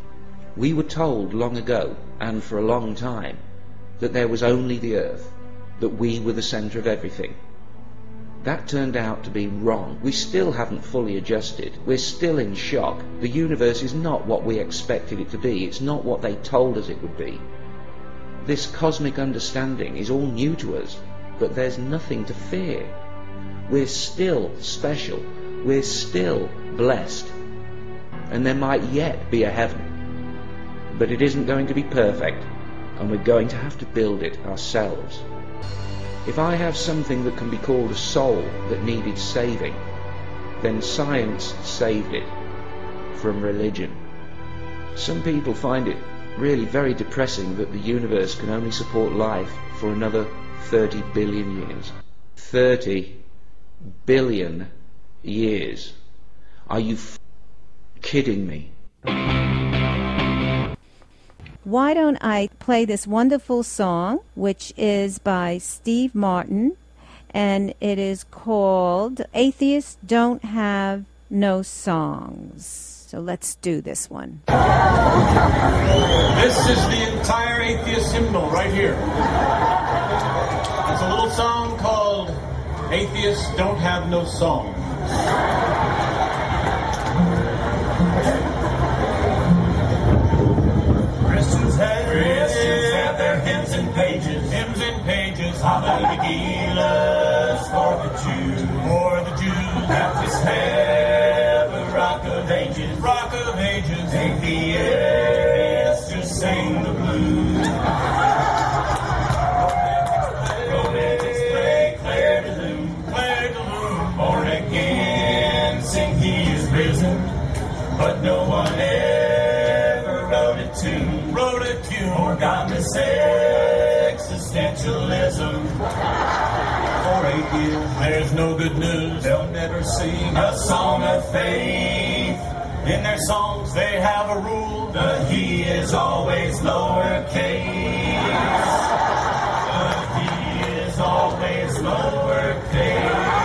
We were told long ago, and for a long time, that there was only the earth, that we were the centre of everything. That turned out to be wrong. We still haven't fully adjusted. We're still in shock. The universe is not what we expected it to be. It's not what they told us it would be. This cosmic understanding is all new to us, but there's nothing to fear. We're still special. We're still blessed. And there might yet be a heaven. But it isn't going to be perfect, and we're going to have to build it ourselves. If I have something that can be called a soul that needed saving, then science saved it from religion. Some people find it really very depressing that the universe can only support life for another thirty billion years. thirty billion years. Are you f- kidding me? Why don't I play this wonderful song, which is by Steve Martin, and it is called Atheists Don't Have No Songs. So let's do this one. This is the entire atheist hymnal right here. It's a little song called Atheists Don't Have No Songs. Christians have, Christians have their hymns and pages, hymns and pages, Megillas for the Jews, for the Jews. Baptists have a rock of ages, rock of ages. Atheists just sing the blues. Romantics play Claire de Lune, Claire de Lune. Born again, sing He is risen, but no one ever wrote a tune. Wrote a tune or godless existentialism. For atheists, there's no good news. They'll never sing a song of faith. In their songs, they have a rule: the He is always lowercase. The He is always lowercase.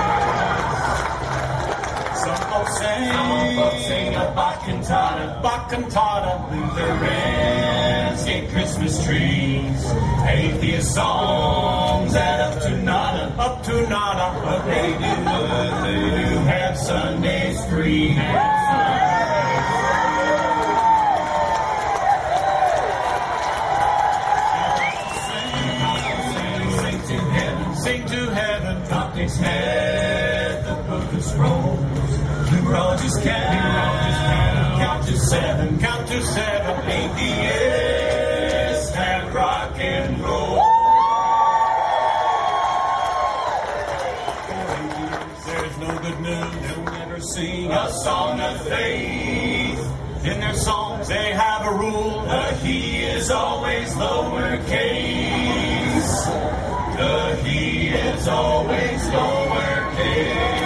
Some folks sing, some folks sing a Bach cantata, Bach cantata. Lutherans get Christmas trees, atheist songs add up to nada, up to nada. But they do, they do have Sundays free. going to heaven. Coptics head the book of scrolls. Numerologists count, count to seven, count to seven. Atheists have rock and roll. There's no good news. They'll never sing a song of faith. In their songs they have a rule. The he is always lowercase. The he is always lowercase.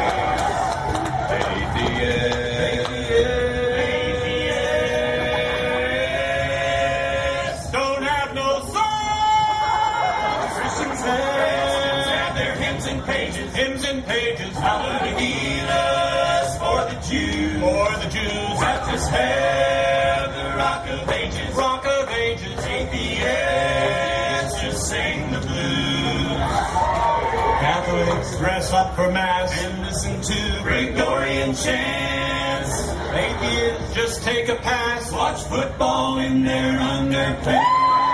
Atheists don't have no songs. Christians have their hymns and pages. Hymns and pages. Hallelujah for the Jews. For the Jews. Baptists have the Rock of Ages. Rock of Ages. Atheists just sing the blues. Catholics dress up for Mass and listen to Gregorian chants. Atheists just take a pass, watch football in their underpants.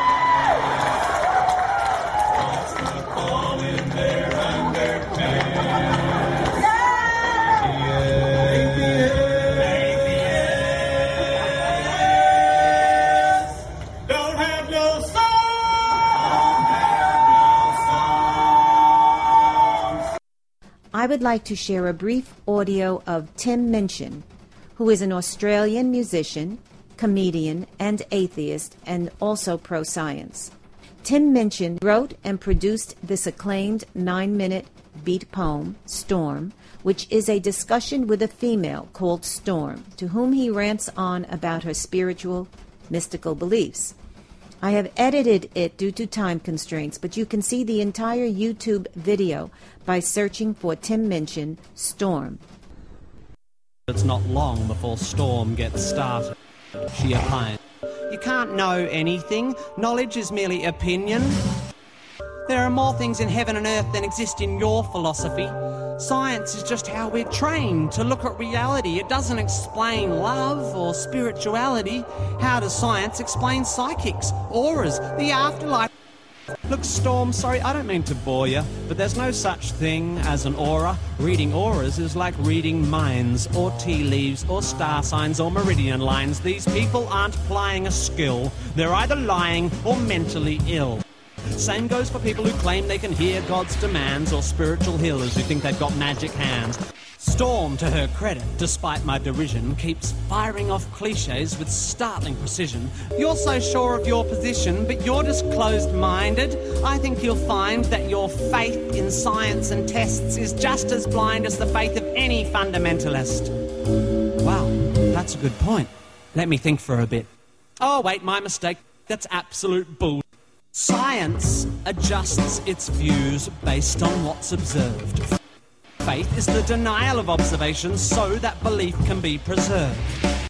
Watch football in their underpants. Atheists don't have no song. I would like to share a brief audio of Tim Minchin, who is an Australian musician, comedian, and atheist, and also pro-science. Tim Minchin wrote and produced this acclaimed nine-minute beat poem, Storm, which is a discussion with a female called Storm, to whom he rants on about her spiritual, mystical beliefs. I have edited it due to time constraints, but you can see the entire YouTube video by searching for Tim Minchin, Storm. It's not long before Storm gets started. She opines. You can't know anything. Knowledge is merely opinion. There are more things in heaven and earth than exist in your philosophy. Science is just how we're trained to look at reality. It doesn't explain love or spirituality. How does science explain psychics, auras, the afterlife? Look, Storm, sorry, I don't mean to bore you, but there's no such thing as an aura. Reading auras is like reading minds, or tea leaves, or star signs, or meridian lines. These people aren't applying a skill. They're either lying or mentally ill. Same goes for people who claim they can hear God's demands, or spiritual healers who think they've got magic hands. Storm, to her credit, despite my derision, keeps firing off cliches with startling precision. You're so sure of your position, but you're just closed-minded. I think you'll find that your faith in science and tests is just as blind as the faith of any fundamentalist. Wow, that's a good point. Let me think for a bit. Oh, wait, my mistake. That's absolute bull. Science adjusts its views based on what's observed. Faith is the denial of observations so that belief can be preserved.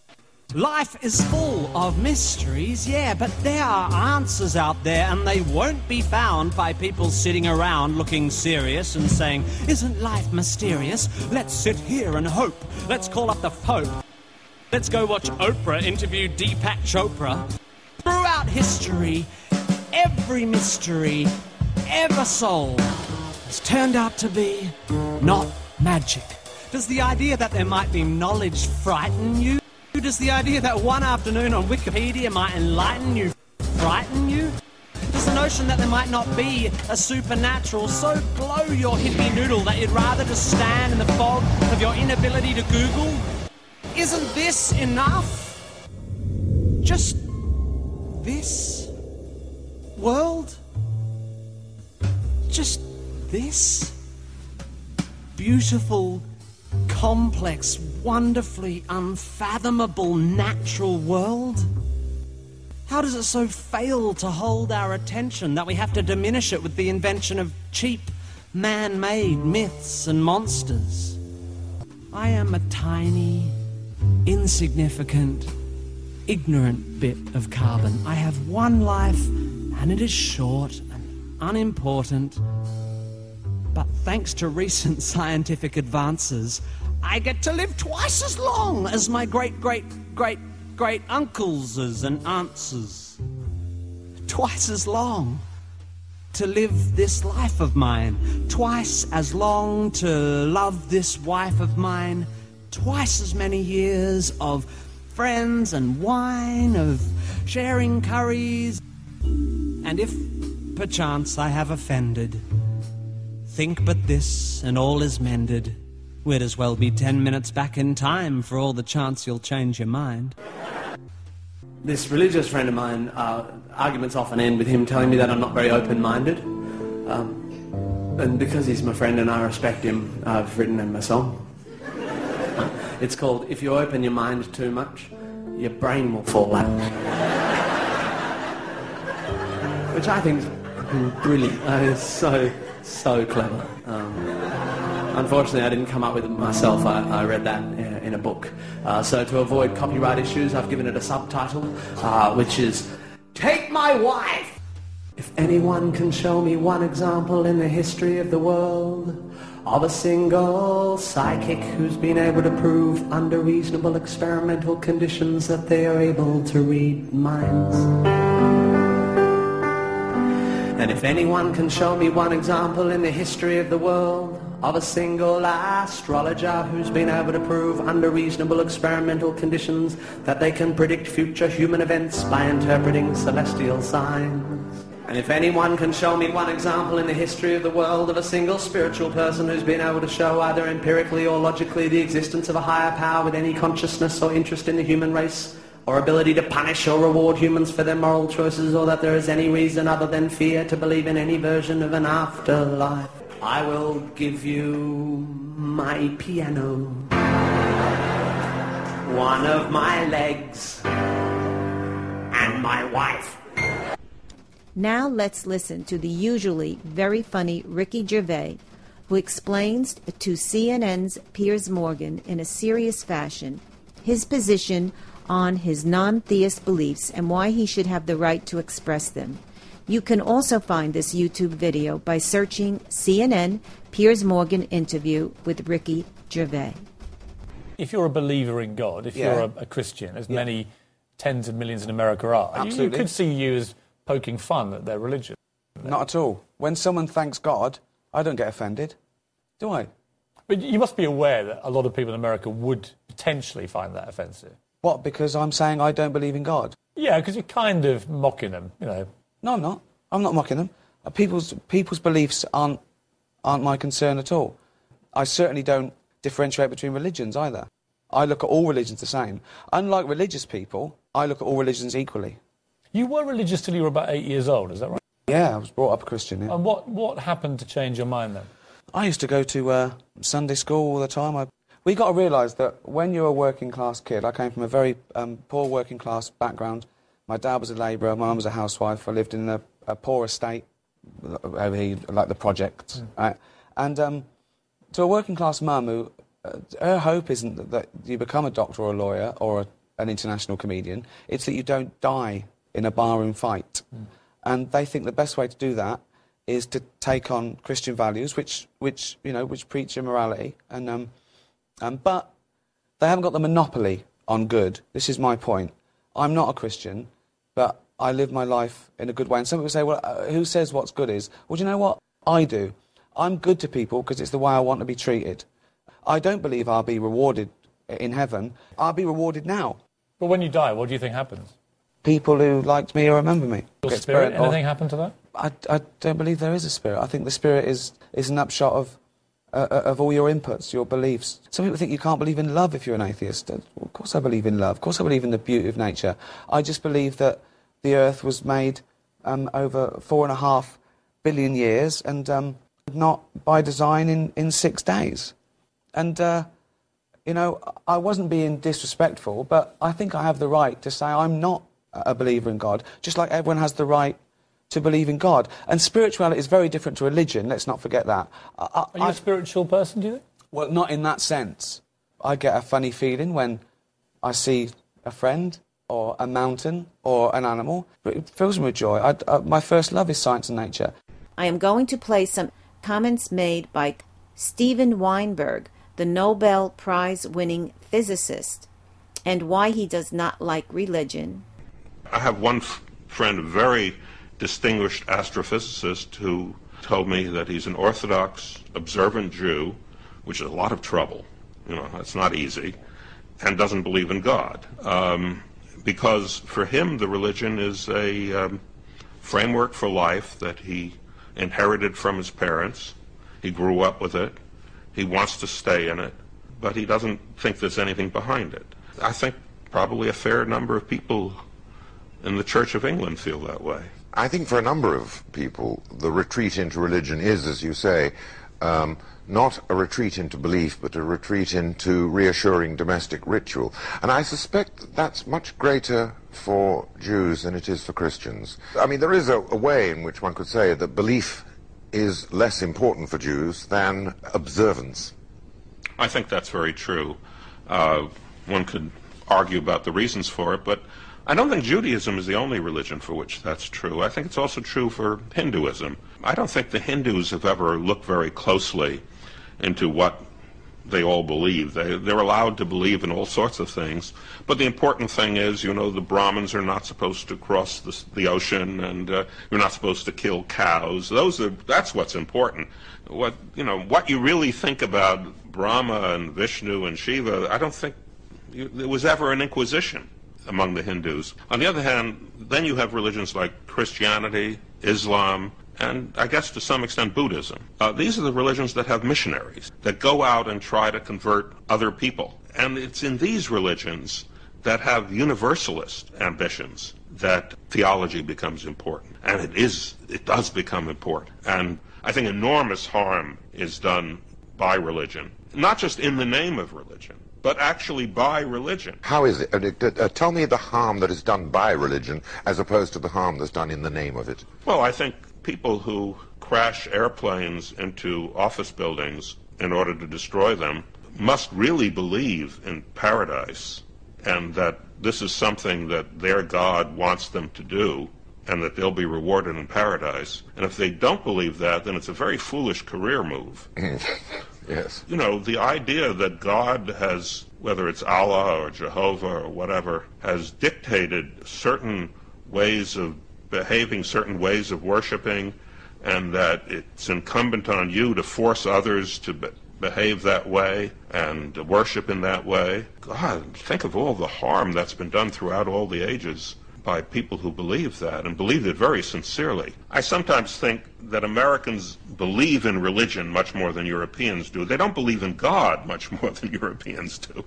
Life is full of mysteries, yeah, but there are answers out there, and they won't be found by people sitting around looking serious and saying, "Isn't life mysterious? Let's sit here and hope. Let's call up the Pope. Let's go watch Oprah interview Deepak Chopra." Throughout history, every mystery ever solved has turned out to be not magic. Does the idea that there might be knowledge frighten you? Does the idea that one afternoon on Wikipedia might enlighten you frighten you? Does the notion that there might not be a supernatural so blow your hippie noodle that you'd rather just stand in the fog of your inability to Google? Isn't this enough? Just this world? Just this beautiful, complex, wonderfully unfathomable natural world? How does it so fail to hold our attention that we have to diminish it with the invention of cheap, man-made myths and monsters? I am a tiny, insignificant, ignorant bit of carbon. I have one life, and it is short and unimportant. But thanks to recent scientific advances, I get to live twice as long as my great-great-great-great-uncles and aunts. Twice as long. to live this life of mine, twice as long to love this wife of mine, twice as many years of friends and wine, of sharing curries. And if perchance I have offended, think but this and all is mended. We'd as well be ten minutes back in time for all the chance you'll change your mind. This religious friend of mine, uh, arguments often end with him telling me that I'm not very open-minded. Um, and because he's my friend and I respect him, I've written him a song. It's called If You Open Your Mind Too Much, Your Brain Will Fall Out. Which I think is brilliant. Uh, it's so, so clever. Um, unfortunately, I didn't come up with it myself. I, I read that in, in a book. Uh, so to avoid copyright issues, I've given it a subtitle, uh, which is Take My Wife! If anyone can show me one example in the history of the world of a single psychic who's been able to prove under reasonable experimental conditions that they are able to read minds. And if anyone can show me one example in the history of the world of a single astrologer who's been able to prove under reasonable experimental conditions that they can predict future human events by interpreting celestial signs. And if anyone can show me one example in the history of the world of a single spiritual person who's been able to show either empirically or logically the existence of a higher power with any consciousness or interest in the human race, or ability to punish or reward humans for their moral choices, or that there is any reason other than fear to believe in any version of an afterlife, I will give you my piano, one of my legs, and my wife. Now let's listen to the usually very funny Ricky Gervais, who explains to C N N's Piers Morgan in a serious fashion his position on his non-theist beliefs and why he should have the right to express them. You can also find this YouTube video by searching C N N Piers Morgan interview with Ricky Gervais. If you're a believer in God, if Yeah. you're a, a Christian, as Yeah. many tens of millions in America are, you, you Absolutely. could see you as poking fun at their religion. Not at all. When someone thanks God, I don't get offended. Do I? But you must be aware that a lot of people in America would potentially find that offensive. What, because I'm saying I don't believe in God? Yeah, because you're kind of mocking them, you know. No, I'm not. I'm not mocking them. Uh, People's, people's beliefs aren't, aren't my concern at all. I certainly don't differentiate between religions either. I look at all religions the same. Unlike religious people, I look at all religions equally. You were religious till you were about eight years old, is that right? Yeah, I was brought up a Christian, yeah. And what, what happened to change your mind then? I used to go to uh, Sunday school all the time. I, we got to realise that when you're a working class kid, I came from a very um, poor working class background. My dad was a labourer, my mum was a housewife. I lived in a, a poor estate over here, like the projects. Mm. Right? And um, to a working class mum who, uh, her hope isn't that, that you become a doctor or a lawyer or a, an international comedian. It's that you don't die in a barroom fight. Mm. And they think the best way to do that is to take on Christian values, which, which you know, which preach immorality. And, um, um, but they haven't got the monopoly on good. This is my point. I'm not a Christian, but I live my life in a good way. And some people say, well, uh, who says what's good is? Well, do you know what? I do. I'm good to people because it's the way I want to be treated. I don't believe I'll be rewarded in heaven. I'll be rewarded now. But when you die, what do you think happens? People who liked me or remember me. Your Get spirit, or- anything happen to that? I, I don't believe there is a spirit. I think the spirit is, is an upshot of, uh, of all your inputs, your beliefs. Some people think you can't believe in love if you're an atheist. Well, of course I believe in love. Of course I believe in the beauty of nature. I just believe that the earth was made um, over four and a half billion years and um, not by design in, in six days. And, uh, you know, I wasn't being disrespectful, but I think I have the right to say I'm not a believer in God, just like everyone has the right to believe in God. And spirituality is very different to religion, let's not forget that. I, I, Are you a spiritual person, do you think? Well, not in that sense. I get a funny feeling when I see a friend or a mountain or an animal. But it fills me with joy. I, I, my first love is science and nature. I am going to play some comments made by Steven Weinberg, the Nobel Prize-winning physicist, and why he does not like religion. I have one f- friend, a very distinguished astrophysicist who told me that he's an Orthodox, observant Jew, which is a lot of trouble. You know, it's not easy, and doesn't believe in God. Um, because for him, the religion is a um, framework for life that he inherited from his parents. He grew up with it. He wants to stay in it, but he doesn't think there's anything behind it. I think probably a fair number of people in the Church of England feel that way. I think for a number of people, the retreat into religion is, as you say, um, not a retreat into belief, but a retreat into reassuring domestic ritual. And I suspect that that's much greater for Jews than it is for Christians. I mean, there is a, a way in which one could say that belief is less important for Jews than observance. I think that's very true. Uh, one could argue about the reasons for it, but I don't think Judaism is the only religion for which that's true. I think it's also true for Hinduism. I don't think the Hindus have ever looked very closely into what they all believe. They, they're allowed to believe in all sorts of things, but the important thing is, you know, the Brahmins are not supposed to cross the, the ocean, and uh, you're not supposed to kill cows. Those are, that's what's important. What, you know, what you really think about Brahma and Vishnu and Shiva, I don't think you, there was ever an inquisition among the Hindus. On the other hand, then you have religions like Christianity, Islam, and I guess to some extent Buddhism. Uh, these are the religions that have missionaries, that go out and try to convert other people. And it's in these religions that have universalist ambitions that theology becomes important. And it is, it does become important. And I think enormous harm is done by religion, not just in the name of religion, but actually by religion. How is it? Uh, uh, tell me the harm that is done by religion as opposed to the harm that's done in the name of it. Well, I think people who crash airplanes into office buildings in order to destroy them must really believe in paradise, and that this is something that their God wants them to do, and that they'll be rewarded in paradise. And if they don't believe that, then it's a very foolish career move. Yes. You know, the idea that God has, whether it's Allah or Jehovah or whatever, has dictated certain ways of behaving, certain ways of worshiping, and that it's incumbent on you to force others to be behave that way and worship in that way. God, think of all the harm that's been done throughout all the ages by people who believe that, and believe it very sincerely. I sometimes think that Americans believe in religion much more than Europeans do. They don't believe in God much more than Europeans do.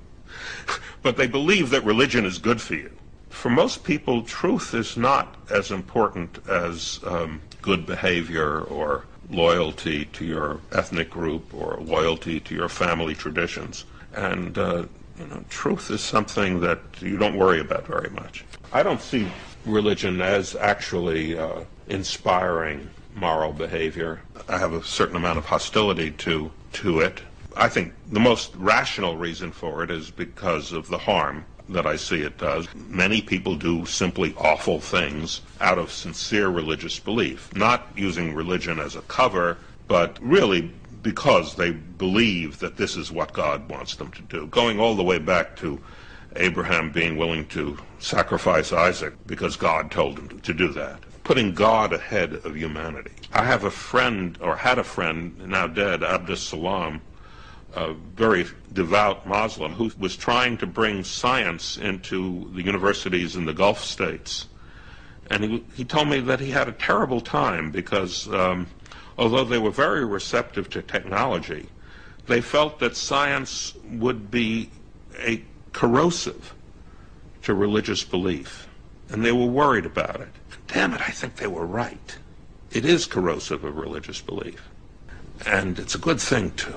But they believe that religion is good for you. For most people, truth is not as important as um, good behavior or loyalty to your ethnic group or loyalty to your family traditions. And uh, you know, truth is something that you don't worry about very much. I don't see religion as actually uh, inspiring moral behavior. I have a certain amount of hostility to to it. I think the most rational reason for it is because of the harm that I see it does. Many people do simply awful things out of sincere religious belief, not using religion as a cover, but really because they believe that this is what God wants them to do. Going all the way back to Abraham being willing to sacrifice Isaac because God told him to do that. Putting God ahead of humanity. I have a friend, or had a friend, now dead, Abdus Salam, a very devout Muslim, who was trying to bring science into the universities in the Gulf states. And he, he told me that he had a terrible time because um, although they were very receptive to technology, they felt that science would be a corrosive to religious belief. And they were worried about it. Damn it, I think they were right. It is corrosive of religious belief. And it's a good thing, too.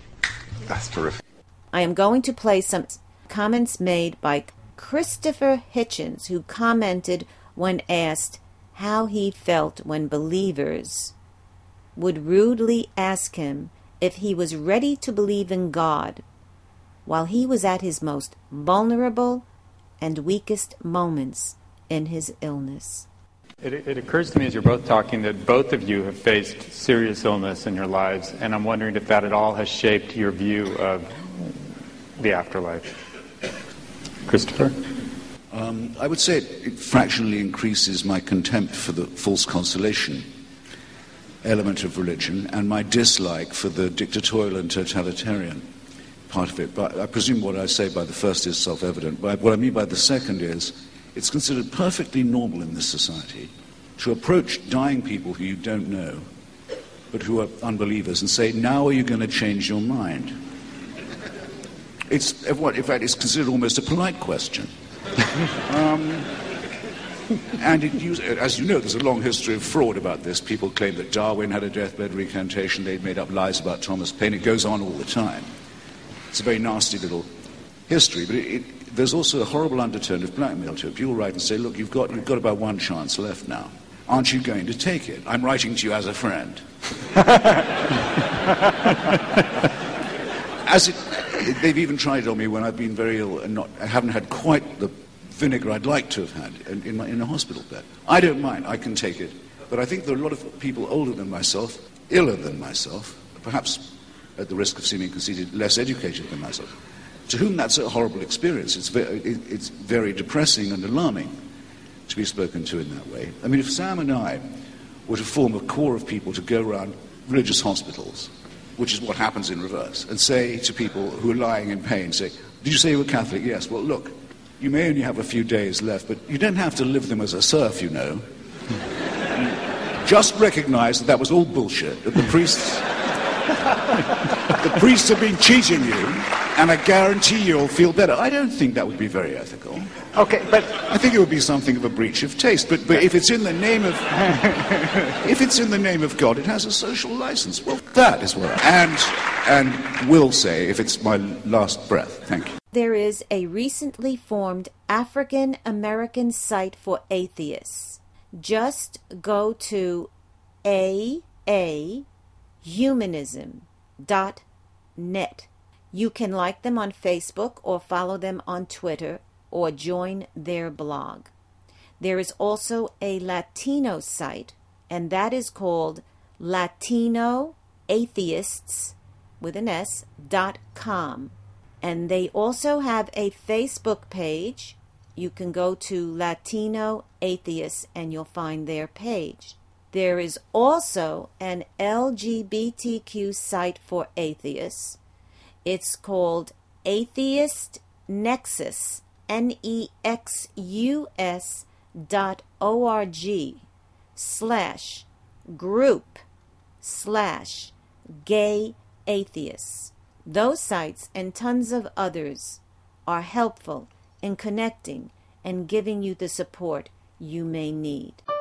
That's terrific. I am going to play some comments made by Christopher Hitchens, who commented when asked how he felt when believers would rudely ask him if he was ready to believe in God while he was at his most vulnerable and weakest moments in his illness. It, it occurs to me as you're both talking that both of you have faced serious illness in your lives, and I'm wondering if that at all has shaped your view of the afterlife. Christopher? Um, I would say it, it fractionally increases my contempt for the false consolation element of religion and my dislike for the dictatorial and totalitarian part of it. But I presume what I say by the first is self-evident. But what I mean by the second is it's considered perfectly normal in this society to approach dying people who you don't know, but who are unbelievers, and say, now are you going to change your mind? It's, in fact, it's considered almost a polite question. um, and it used, as you know, there's a long history of fraud about this. People claim that Darwin had a deathbed recantation. They'd made up lies about Thomas Paine. It goes on all the time. It's a very nasty little history, but it, it, there's also a horrible undertone of blackmail to it. People write and say, look, you've got, you've got about one chance left now. Aren't you going to take it? I'm writing to you as a friend. As it, they've even tried it on me when I've been very ill and not, I haven't had quite the vinegar I'd like to have had in, in, my, in a hospital bed. I don't mind, I can take it. But I think there are a lot of people older than myself, iller than myself, perhaps at the risk of seeming conceited, less educated than myself, to whom that's a horrible experience. It's very, it, it's very depressing and alarming to be spoken to in that way. I mean, if Sam and I were to form a corps of people to go around religious hospitals, which is what happens in reverse, and say to people who are lying in pain, say, did you say you were Catholic? Yes. Well, look, you may only have a few days left, but you don't have to live them as a serf, you know. Just recognize that that was all bullshit, that the priests... the priests have been cheating you, and I guarantee you'll feel better. I don't think that would be very ethical. Okay, but I think it would be something of a breach of taste. But, but if it's in the name of if it's in the name of God, it has a social license. Well, that is what I and and will say if it's my last breath. Thank you. There is a recently formed African American site for atheists. Just go to a a humanism dot net. You can like them on Facebook or follow them on Twitter or join their blog. There is also a Latino site, and that is called Latino Atheists with an S dot com. And they also have a Facebook page. You can go to Latino Atheists and you'll find their page. There is also an L G B T Q site for atheists. It's called Atheist Nexus, N E X U S dot O-R-G slash group slash gay atheists. Those sites and tons of others are helpful in connecting and giving you the support you may need.